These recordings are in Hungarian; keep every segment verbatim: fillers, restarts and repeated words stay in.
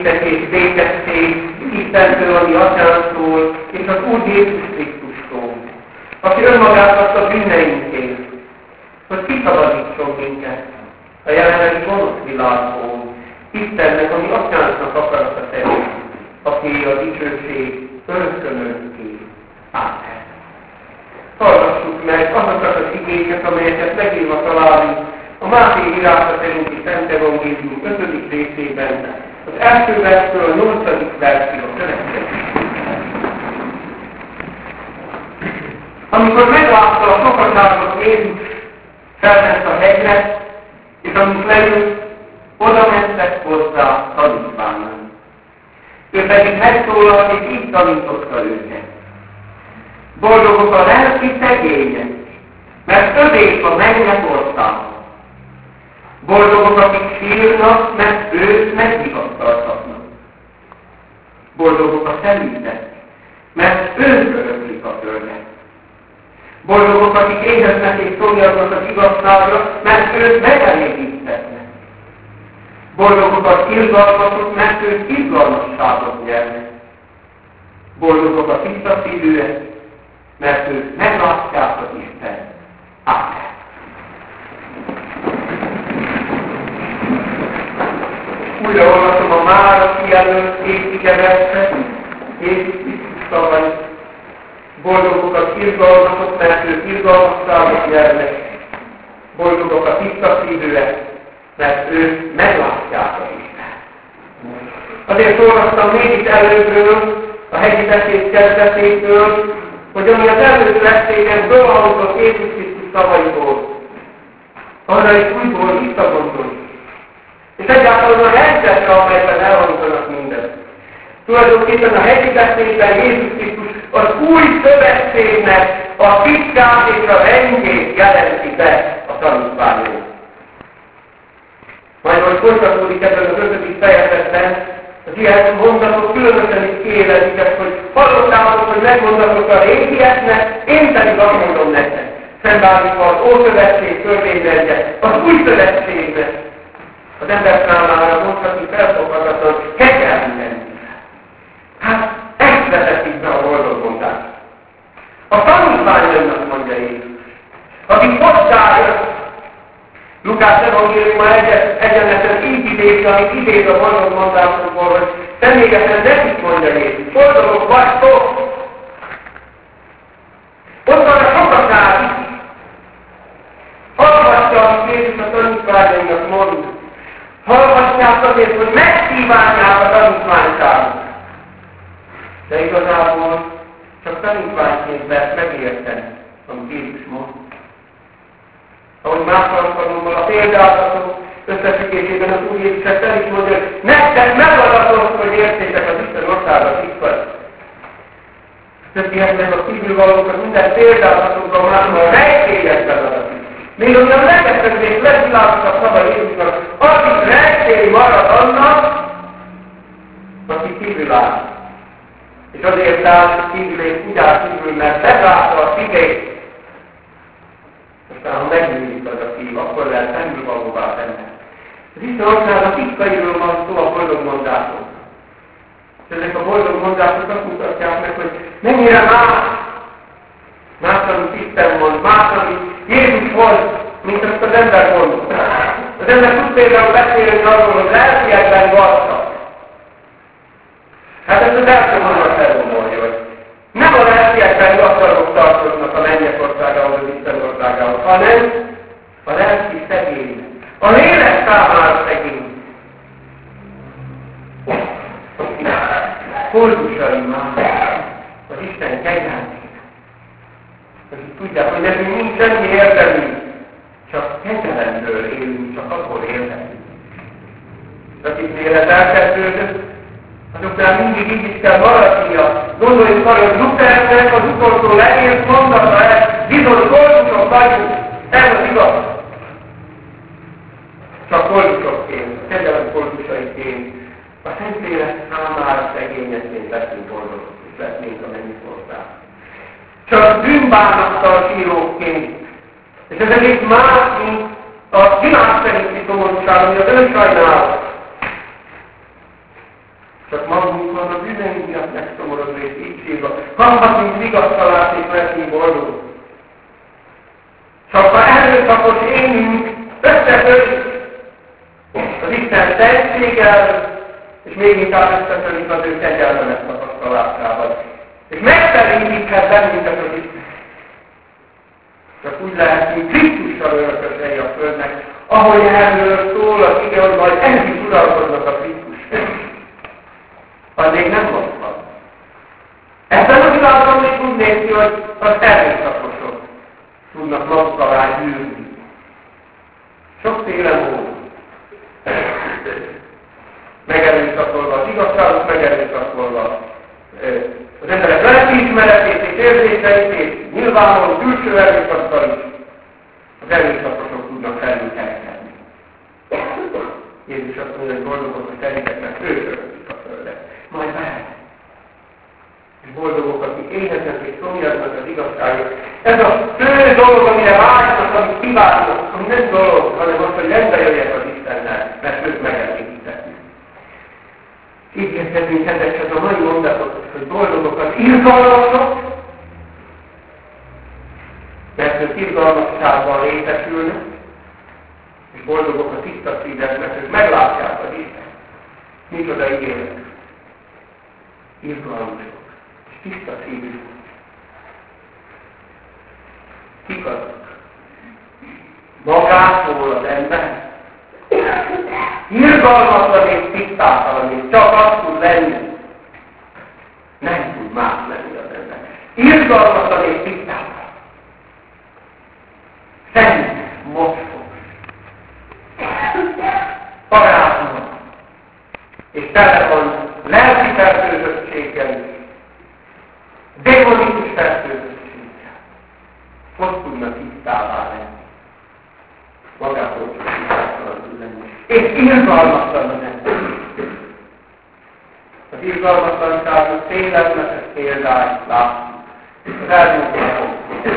és békesség Istentől, ami Atyánktól, és az Úr Jézus Krisztustól, aki önmagát adta bűneinkért, hogy kiszabadítson minket a jelenlegi gonosz világból, Istennek, ami Atyánknak akarata szerint, aki a dicsőség örökönönké. Ámen. Hallgassuk meg azokat az igéket, amelyeket megírva találni a Máté írása szerinti Szent Evangélium ötödik részében, az első verstől a nyolcadik versig a következő. Amikor meglátta a sokaságot Jézus, felment a hegyre, és amint leült, oda mentek hozzá tanítványai. Ő pedig megszólalt, és így tanította őket. Boldogok a lelki szegények, mert övék a mennyek országa. Boldogok, akik sírnak, mert ők megvigasztaltatnak. Boldogok a szelítek, mert ők öröklik a földet. Boldogok, akik éheznek és szomjaznak az igazságra, mert ők megelégítetnek. Boldogok az irgalmasok, mert ők irgalmasságot nyernek. Boldogok a tiszta szívűek, mert ők meglátják az Isten. Ámen. Újra olvasom a mára kijelölt éjszigeverset, Jézus Krisztus szavait. Boldogok az irgalmasok, mert ők irgalmasságot nyernek. Boldogok a tiszta szívűek, mert ők meglátják az Isten. Azért olvastam még itt előbbről, a hegyi beszéd kezdetétől, hogy ami az előtt lesztéken dolgozott Jézus Krisztus szavaiból, arra is újból visszagondolni. És egyáltalán a rendszerre, amelyben elhangzanak mindent. Tulajdonképpen a hegyi beszédben Jézus Krisztus az új szövetségnek a titkát és a rendjét jelenti be a tanítványok. Majd, hogy folytatódik ebben az ötödik fejezetben, az ilyen mondatok különösen is kiélezikek, hogy hallottátok, hogy megmondatok a régieknek, én pedig azt mondom nektek. Szembeállítva az Ószövetség törvényrendje, az új szövetségnek. Az ember számára mondhatni felfoghatatlan, kegyelmi lenni. Hát ezt vezetik be a boldog mondást. A tanítványoknak mondja Jézus, akik hozzájött, Lukács evangéliuma egyenleten így idézi, amit idéz a boldog mondásokból, hogy személyesen nekik mondja Jézus, boldogok vagytok, ott van a sokaság is. Hallgatja, amit Jézus a tanítványainak mond. Hallgatják azért, hogy megkívánják a tanítványságot. De igazából csak tanítványként lehet megérteni, amit Jézus mond. Ahogy más alkalommal a példázatok összefüggésében az Úr Jézus ezt el is mondja, hogy nektek megadatott, hogy értétek az Isten országot itt. Többiek meg a kívülvalókat minden példázatokban máshol rejtélyekben adatik. Még ami a legeszebb és legvilágosabb szava Jézusnak, addig rejtély marad annak, aki kívül áll. És azért áll kívül és úgy áll kívül, mert bezárta a szívét. Aztán, ha megnyílik az a szív, akkor lehet felülvalóvá tenni. Az Isten országnak titkairól van szó a boldog mondások. És ezek a boldog mondások azt mutatják meg, hogy mennyire más, más, amit Isten mond, más, amit Jézus mond, mint azt az ember mond. Az ember tud például beszélni arról, hogy lelkiekben vacsak. Hát ezt az első mondat elgondolja, hogy nem a lelkiekben gazdagok tartoznak a mennyek országához, az Isten országához, hanem a lelki szegény. A lélek számára szegény. Koldusai már az Isten kegyelmére. Akik tudják, hogy nekünk nincs semmi érdemünk, csak kegyelemből élünk, csak akkor élhetünk. Akik élet elkezdődött, azoknál mindig így is kell maradnia. Gondoljuk arra, hogy Luthernek az utolsó leírt mondata ez, bizony koldusok vagyunk, ez az igaz. Csak koldusokként, a kegyelem koldusaiként, a Szentlélek számára szegényeként leszünk boldogok, és lesznénk a mennyország. Csak bűnbánattal síróként. És ez egész más, mint a világ szerinti szomorúság, ami az önsajnálat. Csak magunkon a bűneink miatt megszomorodva és így sírva. Kaphatunk vigasztalást és lehetünk boldogok. Csak ha erőszakos énünk összetörik az Isten szentséggel, és még inkább összetörik az ő kegyelmenek tapasztalásával. És megszerintíthet bennünket az Isten. Csak úgy lehetünk Krisztussal örökösei a Földnek, ahogy erről szól az ige, hogy majd együtt uralkodnak a Krisztus. Az még nem most van. Ebben a világban még úgy néz ki, hogy az erőszakosok tudnak maguk alá gyűrni. Sokféle módon. Megerőszakolva az igazságot, megerőszakolva az emberek lelkiismeretét és érzéseit, és nyilvánvaló külső erőszakkal is az erőszakosok tudnak felül kerekedni. Jézus azt mondja, hogy boldogok a szerítetnek, ő örökszik a földet. Majd várj! És boldogok, akik éheznek és szomjaznak az igazságért. Ez a fő dolog, amire vágynak, amit kívánnak, ami nem dolog, hanem az, hogy rendbe jöjjek az Istennel, mert őt megelégítetni. Így érkezünk ezekhez a mai mondatot, hogy boldogok az irgalmasok, mert ők irgalmasságban részesülnek, és boldogok a tiszta szívek, mert ők meglátják az Isten. Micsoda ígéret. Irgalmasok, és tiszta szívük. Kik azok? Magától az ember. Irgalmatlan és tisztátalan, és csak azt tud lenni. Nem tud más lenni az ember. Irgalmatlan és tisztátalan. Szent, mocskos. Parázsnak. És tele van lelki fertőzöttséggel is. Démonikus fertőzöttséggel. Hogy tudna tisztává lenni? Magától csak tisztátalan tud lenni. És irgalmatlan az ember. Az irgalmatlanságnak félelmetes példáit látjuk. Az elmúlt napokban.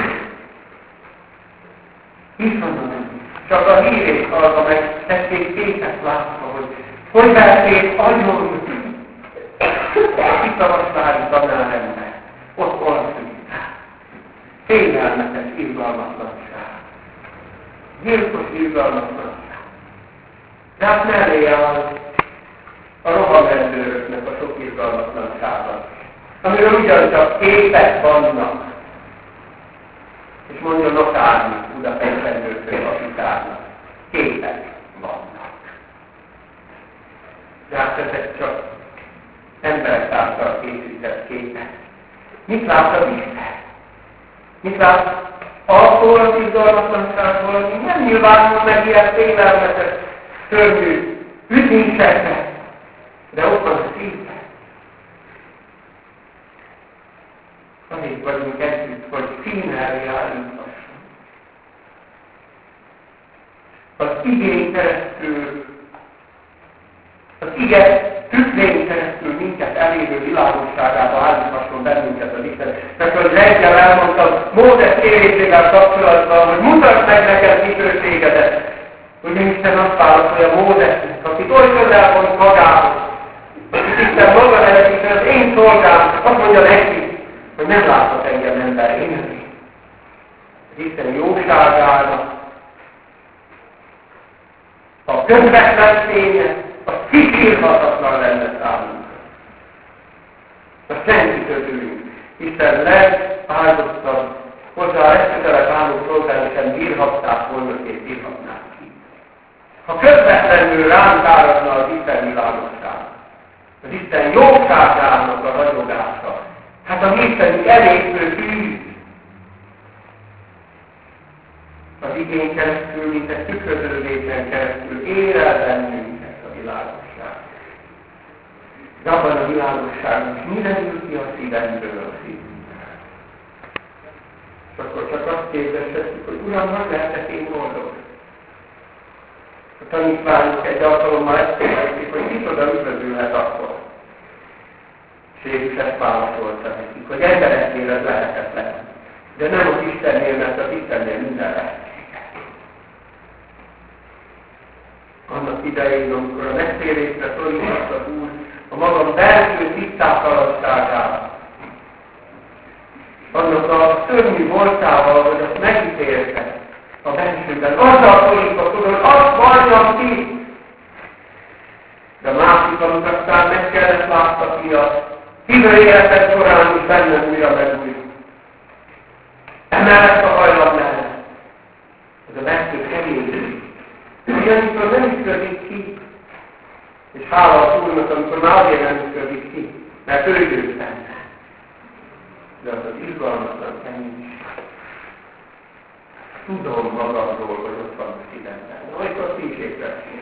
Itt van az ember. Csak a hírét hallga meg, tették képet látva, hogy hogy verték agyon a Kiszavasvári tanárember. Ott alszik. Félelmetes irgalmatlanság. Gyilkos irgalmatlanság. De hát mellé áll a rohamrendőröknek a sok irgalmatlansága, amiről ugyancsak képek vannak. És mondja Notárni, Budapest rendőrfő kapitánynak. Képek vannak. De hát ezek csak emberek által készített képek. Mit lát az Isten? Mit lát attól az irgalmatlanságból, hogy nem nyilvánul meg ilyen félelmetes, szörnyű ütésekbe, de ott van a szívben. Azért vagyunk együtt, hogy színelni állíthassunk. Az igény keresztül, az ige tükrén keresztül minket elérő világosságába állíthasson bennünket az Isten. Mert hogy reggel elmondtam Mózes kérésével kapcsolatban, hogy mutasd meg neked dicsőségedet. Ugye Isten azt válaszolja Mózesnek, akit oly közel van magához, akit Isten maga nevek, Isten az én szolgám, azt mondja neki, hogy nem láthat engem ember én. Az Isten jóságának a közvetlen fénye, a kikírhatatlan lenne számunkra. A szent közülünk, Isten legáldottabb, hozzá legközelebb álló szolgálatosan bírhatták volna és bírhatnák ki. Ha közvetlenül ránk áradna az Isten világosság, az Isten jóságának a ragyogása, hát a mi Istenünk elégő tűz, az igény keresztül, mint egy tükröződésen keresztül ér el bennünket a világosság. De abban a világosságban is mire ül ki a szívemből a szívünkről. És akkor csak azt kérdezhetjük, hogy Uram, hogy lehetek én boldog? A tanítványok egy alkalommal ezt kérdezik, hogy micsoda üdvözülhet akkor. És Jézus ezt válaszolta nekik, hogy embereknél ez lehetetlen. De nem az Istennél, mert az Istennél minden lehet. Annak idején, amikor a megtérésre szólított az Úr a maga belső tisztátalanságával, annak a szörnyű voltával, hogy azt megítélte a bensőben. Azzal szorítva hogy azt valljam ki. De a másik, amit aztán meg kellett láttatnia, hívő életed során is bennem újra megújul. Emellett a hajlam mellett. Ez a belső keménység. Ugyanikor nem működik ki. És hála az Úrnak, amikor már azért nem működik ki, mert ő győz benne. De az az izgalmatlan keménység. Tudom magamról, hogy ott van a szívemben. Amikor ti is észrevél.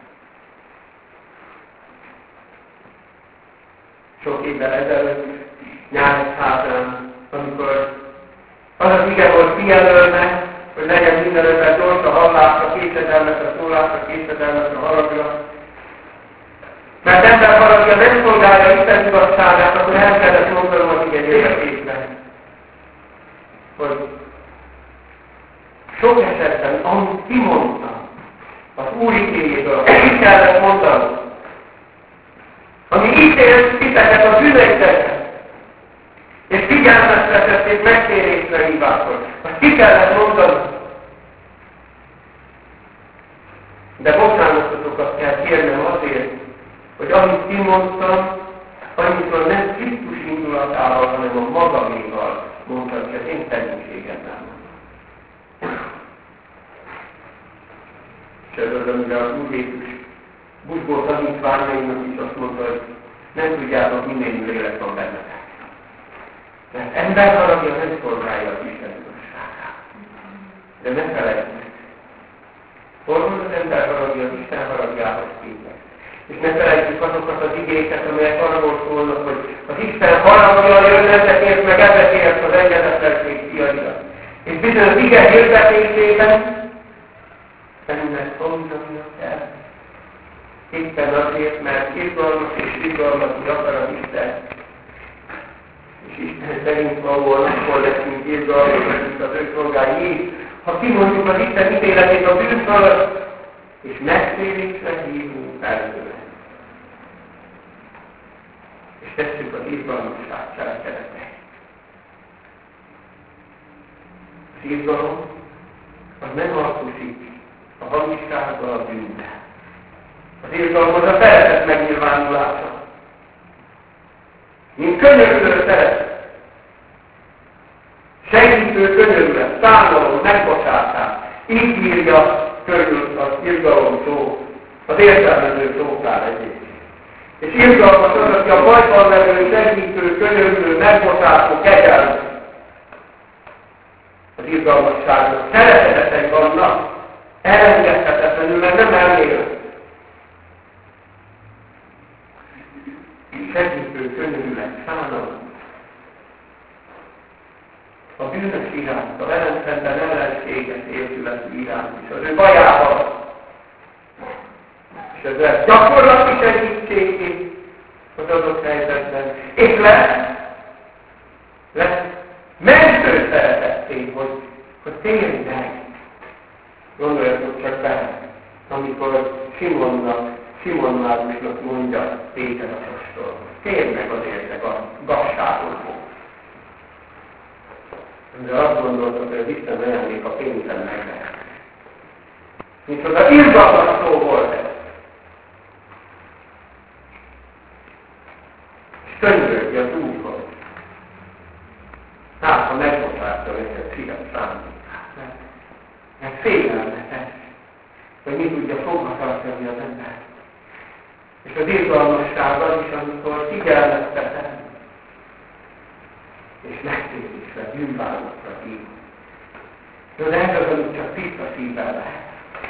Sok évvel ezelőtt, nyári házán, amikor az az ige volt kijelölve, hogy legyen mindenötben gyors a hallásra, késedelmesre, szólásra, késedelmesre, haragra. Mert ember haragja nem szolgálja Isten igazságát, akkor el kellett mondanom az ige életében. Hogy sok esetben, amit kimondtam, az Úr igéjéből, ki kellett mondanom, ami ítélt titeket a bűneiteket, és figyelmeztetett megtérésre hívásról. Azt ki kellett mondani. De bocsánatokat kell kérnem azért, hogy amit kimondtam, annyiszor nem Krisztus indulatával, hanem a magaméval mondtam, hogy az én szerénységemmel mondtam. És ez az, amire az Úr Jézus Busból tanítványainak is azt mondta, hogy nem tudjátok, minden lélek van bennetek. Mert ember haragja nem szolgálja az Isten igazságát. De ne felejtsd meg. Hol van az ember haragja az Isten haragjához képest? És ne felejtsük azokat az igéket, amelyek arról szólnak, hogy az Isten haragja jön ezekért, meg ezekért az engedetlenség fiaira. És bizony az ige hirdetésében ennek tanulnia kell. Éppen azért, mert izgalmas és izgalmas, hogy akar az Isten. És Isten szerint valóan akkor leszünk izgalmas, mint az ő szolgái. Ha kimondjuk az Isten ítéletét a bűn fölött, és megtérésre hívunk előre. És tesszük az izgalmasság cselekedetet. Az izgalom, az nem alkusik a hamissággal, a bűnnel. Az izgalom az a szeretet megnyilvánulása. Mint könyörülő szeretet. Segítő könyörület, számoló, megbocsátás. Így írja körül az izgalom szó, az értelmező szótár egyébként. És izgalmas az, aki a bajban levő, segítő, könyörülő, megbocsátó, kegyelmű. Az izgalmasságnak szeretetei vannak, elengedhetetlenül, mert nem elmérő. Segítő, könyörület, szánalom. A bűnös iránt, a velem szemben ellenséges értületű iránt is, az ő bajával. És ezzel gyakorlati segítségét az adott helyzetben. És lesz, lesz mentő szeretetté, hogy, hogy térj meg. Gondoljatok csak bele, amikor Simonnak, Simon Mágusnak mondja Péter apostol, térj meg azért a gazságodból. De azt gondoltam, hogy az Isten ajándék a pénzen meg lehet. Micsoda izgalmas szó volt ez. És könyörögj az Úrhoz. Hát, ha megbocsátja neked fiat szándékát, mert, mert félelmetes, hogy mi tudja fogva tartani az ember. És az izgalmasság az is, amikor figyelmeztetem, és megtérésre, bűnbánatra hív. De ez az, amit csak tiszta szívvel lehet.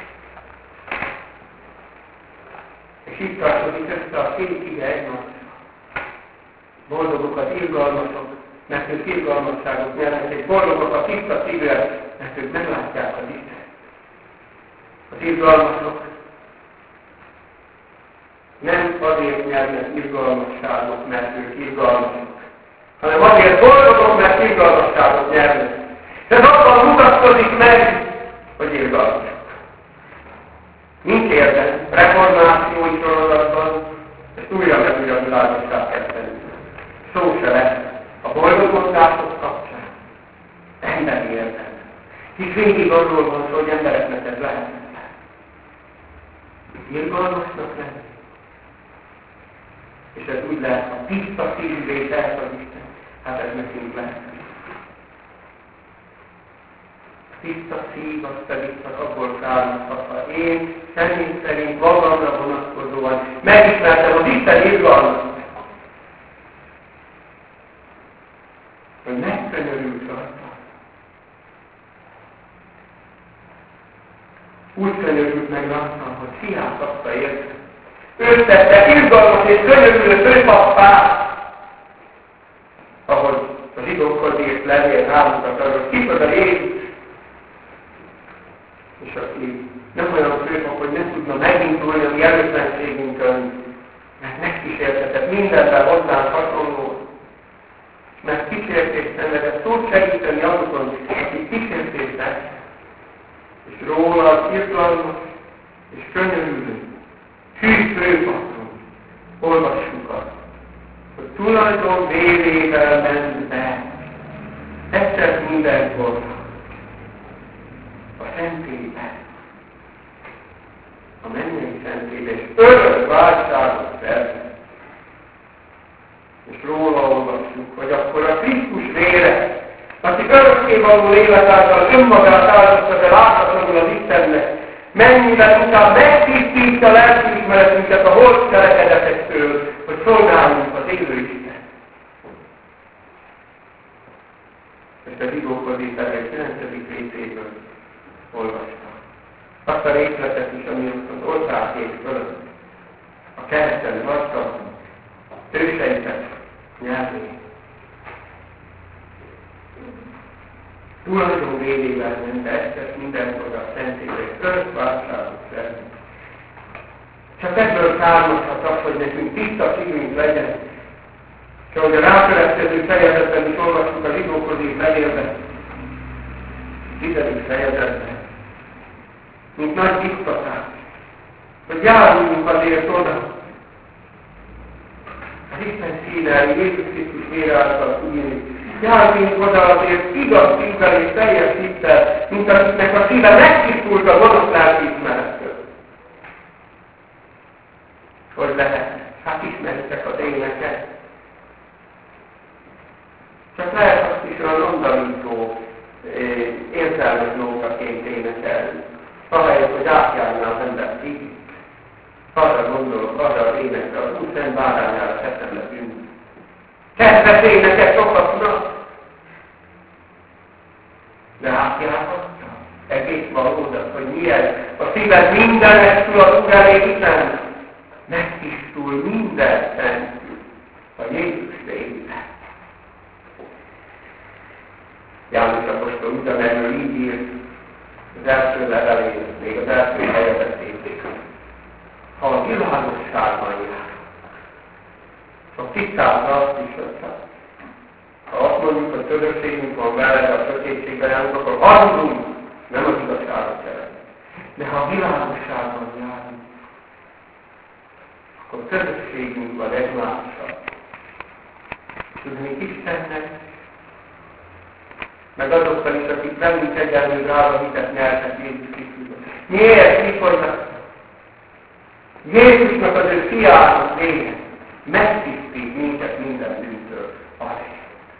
És itt tartozik össze a két ige egymásra. Boldogok az izgalmasok, mert ők izgalmasságot nyernek, és boldogok a tiszta szívvel, mert ők nem látják az Isten. Az izgalmasok nem azért nyernek izgalmasságot, mert ők izgalmasok, hanem azért boldogok, mert izgalmasságot nyernek. Ez abban mutatkozik meg, hogy izgalmasok. Nincs érdem reformációi sorozatban, Ezt újra meg újra világossá kell tenni. Szó se lesz a boldogulások kapcsán. Emberi értelme. Hisz végig arról van szó, hogy embereknek ez lehet. Irgalmasnak lenni. És ez úgy lehet, ha tiszta szívvé tesz az Isten. Hát ez nekünk lehet. Tiszta szív, az pedig csak abból származhat, ha én személy szerint magamra vonatkozóan megismertem az Isten irgalmat. Hogy megkönyörült rajta. Úgy könyörült meg rajtam, hogy fiát adta érte. Őt tette irgalmas és könyörülő főpappá, ahogy a zsidókhoz írt levél hámukat arról, hogy kicsoda Jézus. És aki nem olyan főpap, hogy ne tudna megindulni a mi előtlenségünkön, mert megkísértetett mindenben hozzánk hasonló, mert kísértést szenvedett, szót segíteni azokon, akik kísértétek, és róla az irgalmas és könyörülő, hű főpapról olvassuk azt, hogy tulajdon vérével ment be, egyszer mindenkor a szentélybe, a mennyei szentélybe, és örök váltságot szerzett. És róla olvassuk, hogy akkor a Krisztus vére, aki örökkévaló élet által önmagát áldotta, de láthatóan az Istennek, mennyivel inkább megtisztítja lelkiismeretünket a holt cselekedetektől, hogy szolgáljunk az élő Isten. És a zsidókhoz írt levél kilencedik részéből olvastam. Azt a részletet is, ami az országkép fölött, a kereszten hagyta, őseiket nyelvén. Tulajdon vélével ment estes mindenkor a szentélyre, örök váltságot szerint. Csak ebből származhat az, hogy nekünk tiszta szívünk legyen. És ahogy a rákövetkező fejezetben is olvastuk a zsidókhoz írt levélben, tizedik fejezetben, mint nagy biztatás, hogy járuljunk azért oda, az Isten színál, Jézus Krisztus vére által írni. Járuljunk oda azért igaz szívvel és teljes hittel, mint akiknek a szíve megtisztult a gonosz lelkiismerettől. Hogy lehet? Hát ismeritek az éneket. Csak lehet azt is olyan undorító, érzelmes nótaként énekelni. Ahelyett, hogy átjárná az ember szívét. Arra gondolok, arra az énekre, az Úr Szent bárányára teszem le bűnt. Kedves éneket sokaknak, de átjárhatja. Egész valódat, hogy milyen a szíved mindennek szól az Úr elé, hiszen megtisztul minden szentül a Jézus végre. János apostol ugyanerről így írt az első levelén, még az első fejezetét. Ha a világosságban jár, a tisztázza azt is, hogy ha azt mondjuk, hogy közösségünk van vele, de a sötétségben járunk, akkor hazudunk, nem az igazságot jelent. De ha a világosságban járunk, akkor közösségünk van egymással. Tudni Istennek, meg azokkal is, akik velünk egyenlő drága hitet nyertek Jézus Krisztusban. Miért? Mi folytatnak? Jézusnak az ő fiának vége megtisztít minket minden bűntől alá.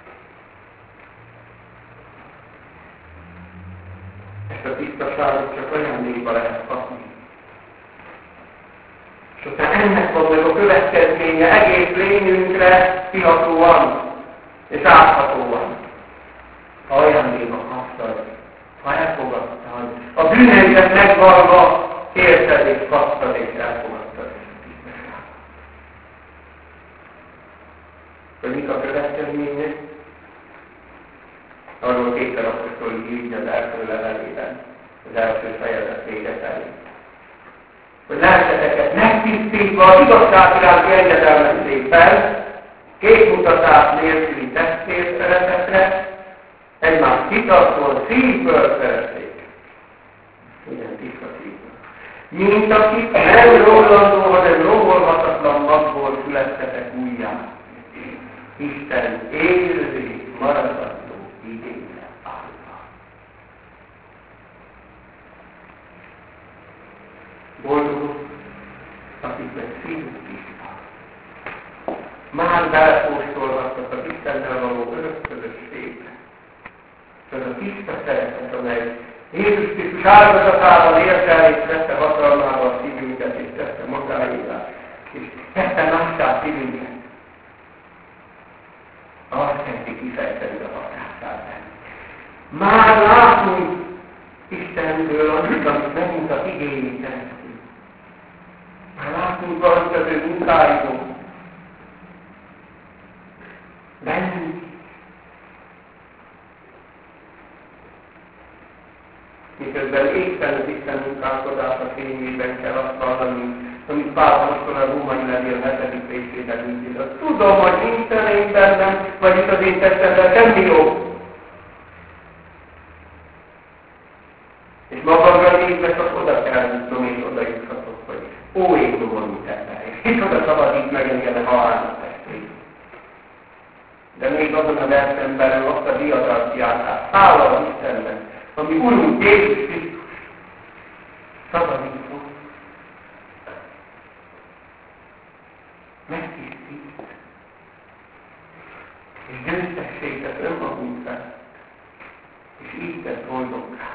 Ezt a tisztaságot csak ajándékba lehet kapni. És aztán ennek van meg a következménye egész lényünkre kihatóan és áthatóan. Ha ajándékba kaptad, ha elfogadtad, a bűneidet megvalva érted és kaptad és elfogadtad. Hogy mik a következmények? Arról Péter apostol írja az első levelében, az első fejezet vége felé. Hogy lelketeket megtisztítva az igazság iránti engedelmességgel, képmutatás nélküli testvér szeretetre, egymást kitartóan szívből szerették. Igen, tiszta szívből. mint akik nem rólandó, hanem romolhatatlan magból születtetek újjá. Isten élő, maradandó igénye által. Boldogok, akiknek szívük tiszta. Már belekóstolhatnak az Istennel való örök közösségbe. Ez a tiszta szeretet, amely Jézus Krisztus áldozatával érte és vette hatalmával a szívünket, és tette magáévá, és tette mássá szívünket. Azt kezdi kifejteni a hatását. Már látunk Istenből annyit, amit megmutat igényét keresztül. Már látunk valamit az ő munkáiból. Bennünk. Miközben éppen az Isten munkálkodása fényében kell azt hallani, amit Pál apostol a római levél hetedik részében így. Tudom, hogy nincsen én bennem, vagy itt az én testemben semmi jó. És magamra nézve csak oda kell jutnom, és oda juthatok, hogy ó, én tudom, mit ebben. És itt oda szabadít meg engem a halálnak testék. De még azon a versen belül azt a diadalt kiáltás. Hála az Istennek, ami Urunk Jézus Krisztus szabadító, megtisztít, és győztességet önmagunkra, és így tett boldoggá.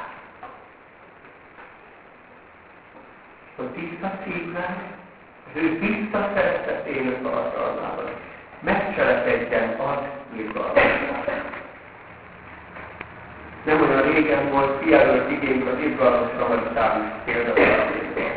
A tiszta szívvel, az ő tiszta szeretetének alkalmával megcselekedjen az irgalmasság. Nem olyan régen volt kijelölt igény az irgalmas samaritátus például.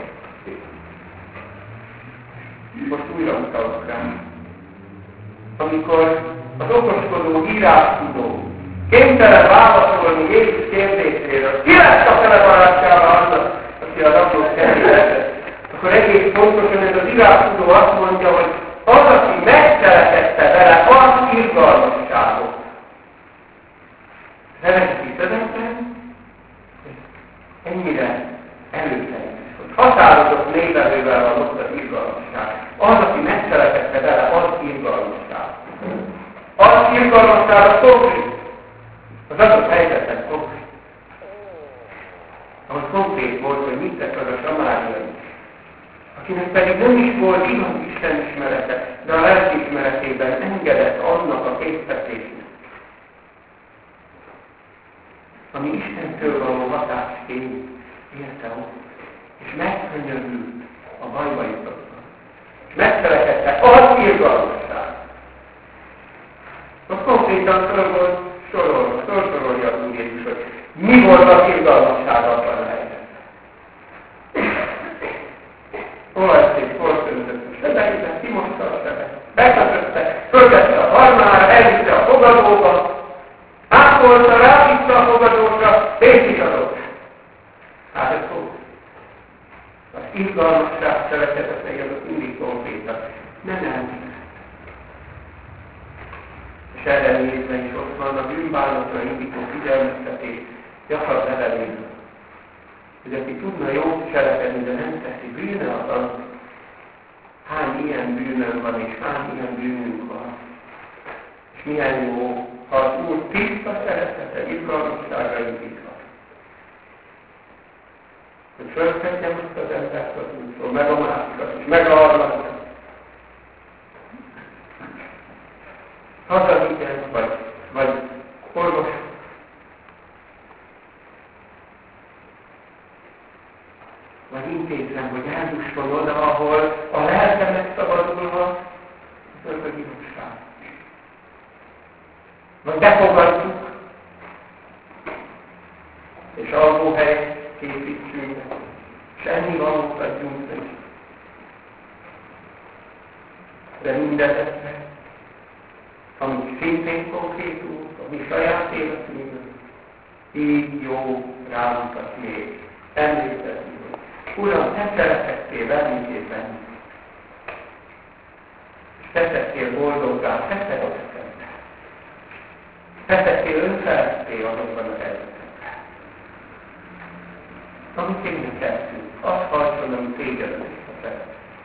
Most újra utalok rá. Amikor az okoskodó írástudó kénytelen válaszolni Jézus kérdésére, ki lesz a fele barátsága annak, aki a rablót területet, akkor egész pontosan ez az írástudó azt mondja, hogy az, aki megcselekedte vele, az irgalmasságot. Remekti szövegben, ennyire előteljes, hogy határozott névelővel van ott az irgalmasság. Az, aki megcselekedte vele, az irgalmasság. Az irgalmasság a konkrét. Az adott helyzetben konkrét. Ahol konkrét volt, hogy mit tett az a samáriai, akinek pedig nem is volt igaz Isten ismerete, de a lelkiismeretében engedett annak a késztetésnek, ami Istentől való hatásként érte ott, és megkönnyebbült a bajba jutottan. És megcselekedte az irgalmasság. Most konkrétan föl volt sorolva, sorolja az Úr Jézus, hogy mi volt az irgalmasság abban a helyzetben. Olvasték, fordítottuk a sebeiben, kimosta a sebet, bekötötte, föltette a harmára, elvitte a fogadóba, átolta, rávitte a fogadósra, pénzt is adott. Hát ez szó. Az irgalmasság szeretetei azok mindig konkrétak. Nem elmélet. És erre nézve is ott van a bűnbánatra indító figyelmeztetés Jakab levelében. Hogy aki tudna jót cselekedni, de nem teszi, bűne az az. Hány ilyen bűnöm van, és hány ilyen bűnünk van. És milyen jó, ha az Úr tiszta szeretete, irgalmasságra indíthat. Hogy fölkedjem azt az embert az útról, meg a másikat, és meg a harmadikat. Hazavigyem, vagy, vagy orvos. Vagy intézem, hogy eljusson oda, ahol a lelke megszabadulva, az ördögi igazság. Vagy befogadjuk, és alvóhelyet képítsünk, és ennivalót adjunk neki. De mindezetre, amik szintén konkrétumok, a mi saját életünkben, így jó rámutatni és emlékezni, hogy Uram, te szeretettél velünk és bennünk. És te tettél boldoggá, te szeretettel. Te tettél önfeledtél azokban a helyzetekben. Amit én tettünk, azt hajtva akin, ami téged szeret.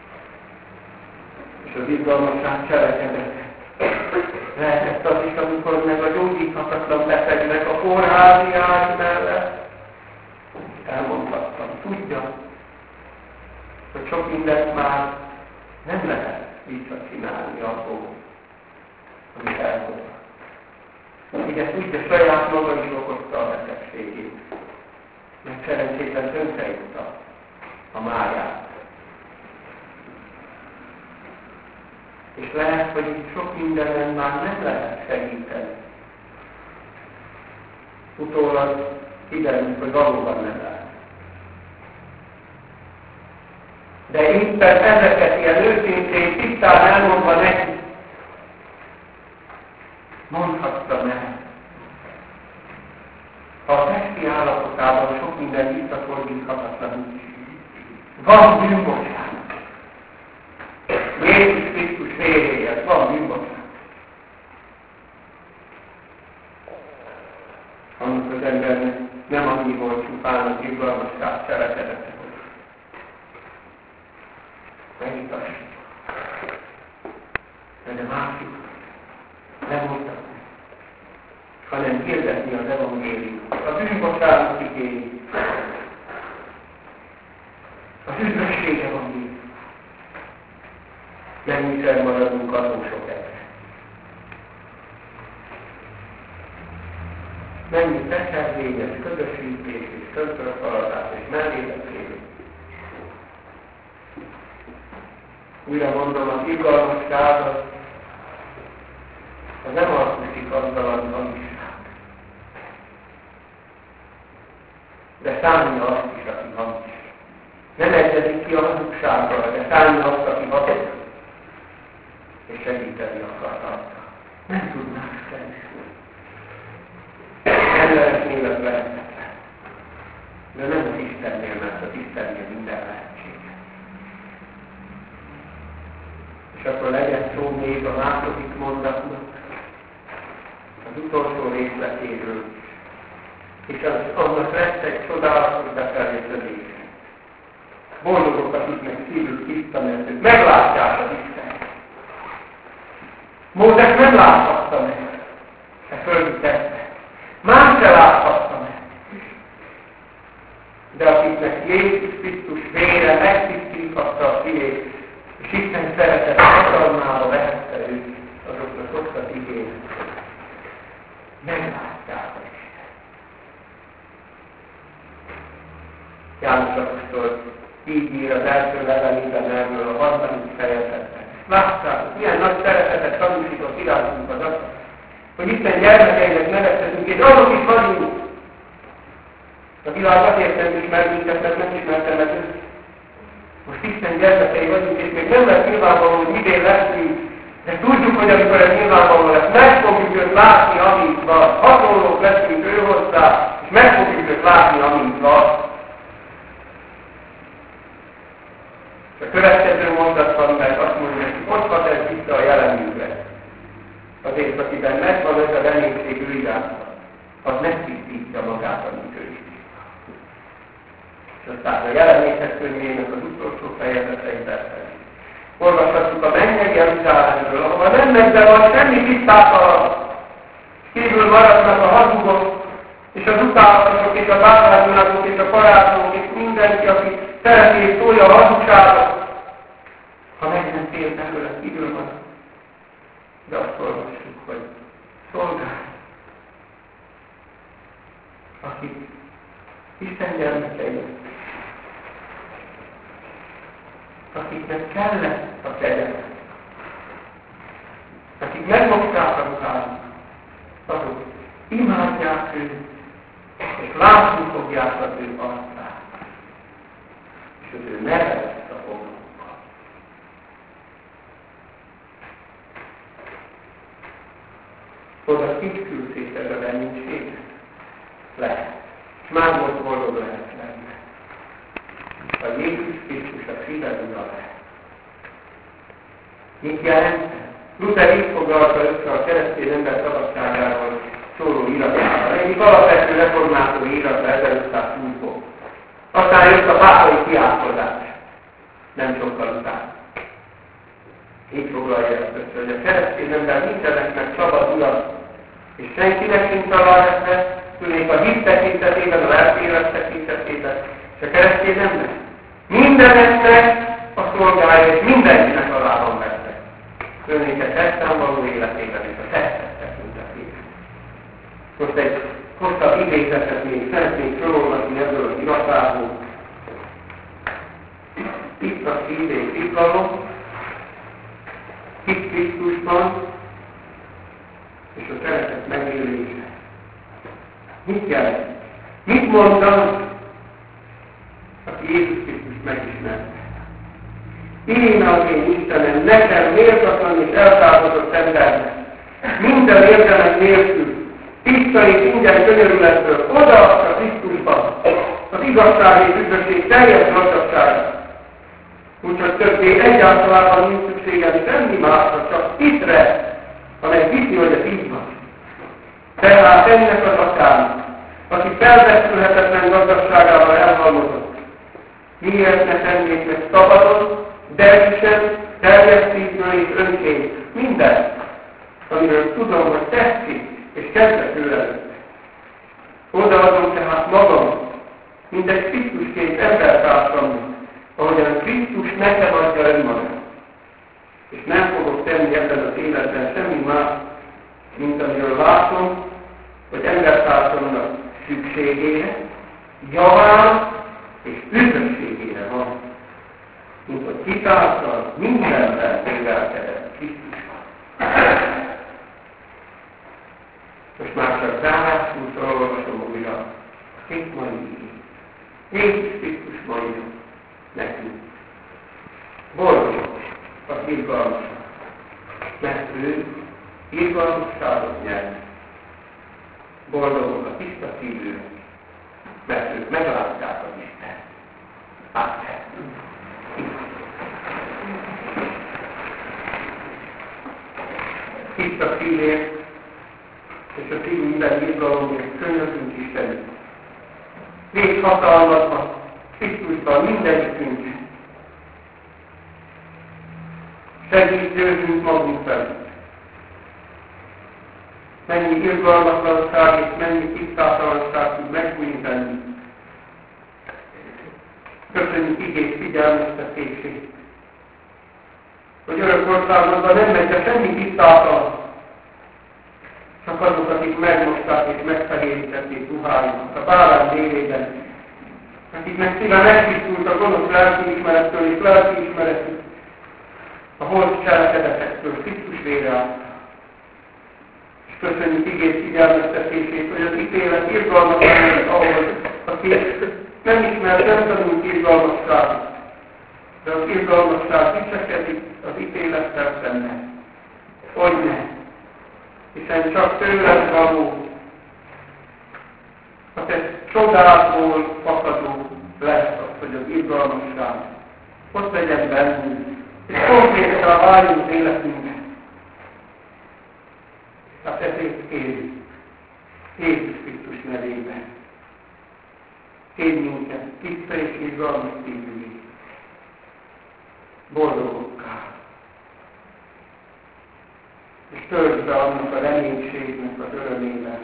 És az izgalmasság cselekedet. Lehetett az is, amikor meg a gyógyíthatatlan betegnek a kórházi ágy mellett elmondhattam. Tudja, hogy sok mindent már nem lehet visszacsinálni abból, amit elmondta. Igen, tudja, saját maga is okozta a betegségét. Mert szerencsétlen tönkrejutta a máját. És lehet, hogy itt sok mindenen már nem lehet segíteni. Utólag kiderült, hogy valóban nem lehet. De éppen ezeket ilyen őszintén, tisztán elmondva neki, mondhatta meg. Ha a testi állapotában sok minden visszafordíthatatlan, van bűnbocsának. Jézus Krisztus véréért van bűnbocsának. Annak az embernek nem annyi volt csupán az izgalmasság cselekedete, hogy megitassuk. De másik nem mondtak meg, hanem hirdetni az evangéliumot. A bűnbocsánat igény. Az üdvösség evangélium. Mennyiszer maradunk adósok erre. Mennyi tekervényes, közösítés és köztörfaladás és mellébeszélés. Újra mondom, az igazságos az nem alkuszik azzal az hamisság. De szánja azt is, aki hamis. Nem egyezik ki a hazugsággal, de szánja azt, aki hatos. És segíteni akar rajta. Nem tud más tenni. Emberek élet lehetetlen. De nem az Istennél, mert az Istennél minden lehetséges. És akkor legyen szó még a második mondatnak, az utolsó részletéről is. És az, annak lesz egy csodálatos befelételés. Boldogok, akiknek szívük tiszta, mert ők meglátják az Isten. Mózes nem láthatta meg a földi testet. Más se láthatta meg. De akiknek Jézus Krisztus vére megtisztíthatta a szívét, és Isten szeretet hatalmába vehette őt, azoknak ott az igény. Meglátják a Isten. János apostol így ír az első levelében erről a harmadik fejezetben. Látták, milyen nagy szeretetet tanúsított irántunk az Atya, hogy Isten gyermekeinek neveztetünk, és azok is vagyunk. A világ azért nem ismer minket, mert nem ismerte meg őt. Most Isten gyermekei vagyunk, és még nem lesz nyilvánvaló, hogy idén leszünk, de tudjuk, hogy amikor ez nyilvánvaló lesz, meg fogjuk őt látni, amint van. Hasonlók leszünk ő hozzá, és meg fogjuk őt látni, amint van. A következő mondatban meg azt mondja, hogy ott van ez vissza a jelenünkre. Azért, akiben megvan ez a reménység ő irányba, az megtisztítja magát, amit ő is. És aztán a jelenések könyvének az utolsó fejezeteiben pedig. Olvashatjuk a mennyei Jeruzsálemről, ahova nem megy be van semmi tisztátalan. Kívül maradnak a hazugok, és az utálatosok, és a bálványulagok, és a parázsok, és mindenki, aki szereti és szólja a hazugságot. Ha meg nem tér belőle, kívül marad. De azt olvassuk, hogy szolgálj, akik Isten gyermekei, akiknek kellett a kegyelem, akik megmogták a ruhájukat, azok imádják őt, és látni fogják az ő arcát, és az ő neve lesz a homlokkal. Oda kit küldték ez a reménység? Lehet. És már volt boldog lehet lenni. A Jézus Krisztus a szíved ura lehet. Mit jelent? Luther így foglalta össze a keresztény ember szabadságáról szóló iratával. Egyik alapvető reformátor irata ezerötszázhúszból. Aztán jött a pápai kiálkozás. nem sokkal után. Így foglalja ezt össze, hogy a keresztény ember mindeneknek szabad ura, és senkinek sincs alávetve, tűnik a hit tekintetében, a lelki élet tekintetében, és a keresztény ember mindeneknek a szolgálja, és mindenkinek alá van vetve. Tűnik a tetten való életében, és a tettet tekintetében. Most egy hosszabb idézetet még szeretnék felolvasni ebből az iratából. Itt a szív és italom, hit Krisztusban, és a szeretet megélése. Mit jelent? Mit mondtam, aki Jézus Krisztus megismerte? Én az én Istenem, nekem méltatlan és eltávolodott embernek, minden érdemek nélkül, tiszta és ingyen könyörületből odaadta Krisztusba az igazság és üdvösség teljes gazdagságát. Úgyhogy többé egyáltalában nincs szükségem semmi másra, csak hitre, amely hiszi, hogy ez így van. Tehát ennek az atyának, aki felbecsülhetetlen gazdagságával elhalmozott, miért ne tennék meg szabadon, derűsen, teljes szívből és önként mindent, amiről tudom, hogy tetszik, és kezdve tőle. Odaadom tehát magam, mint egy Krisztusként embertársamnak, ahogyan Krisztus nekem adja önmagát. És nem fogok tenni ebben az életben semmi más, mint amiről látom, hogy embertársamnak szükségére, javán és üdvösségére van, mint hogy hitáltal mindenben szolgálkedett Krisztusban. Most már csak zárásul felolvasom újra a két mai igét. Jézus Krisztus mondja nekünk. Boldogok az irgalmasak, mert ő irgalmasságot nyert. Boldogok a tiszta szívűek, mert ők meglátják az Isten. Amen. Tiszta szívért, és a szívünkben irgalomért könyörgünk Istenünk. Légy hatalmatban, Krisztusban mindegyikünk. Segíts győzünk magunk felé. Mennyi irgalmatlanság és mennyi tisztátalanság tud megbújítani. Köszönjük igény figyelmeztetését, hogy örök országban nem megy a semmi tisztátalan, csak azok, akik megmosták és megfehérítették ruhájukat a bárány délében, akik meg szíve megtisztult a gonosz lelkiismerettől és lelkiismeretük, a holt cselekedetektől Krisztus vére által. És köszönjük igény figyelmeztetését, hogy az ítélet irgalmatlan, ahol aki nem ismer, nem tanult irgalmasságot, de az irgalmasság viselkedik az ítélettel szemben. Hogy ne? Hiszen csak tőled való, a te csodádból fakadó lesz az, hogy az irgalmasság ott legyen bennünk, és konkrétan váljunk életünkben. Hát ezért kérjük, Jézus Krisztus nevében. Kérj minket, tiszta és irgalmas szívűvé, boldogokká. És töltsd be annak a reménységnek az örömével,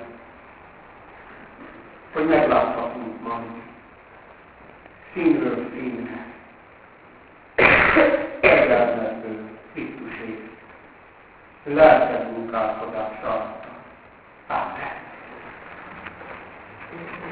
hogy megláthatunk majd színről színre, egyáltalán Krisztusét, lelked munkálkodása. Amen.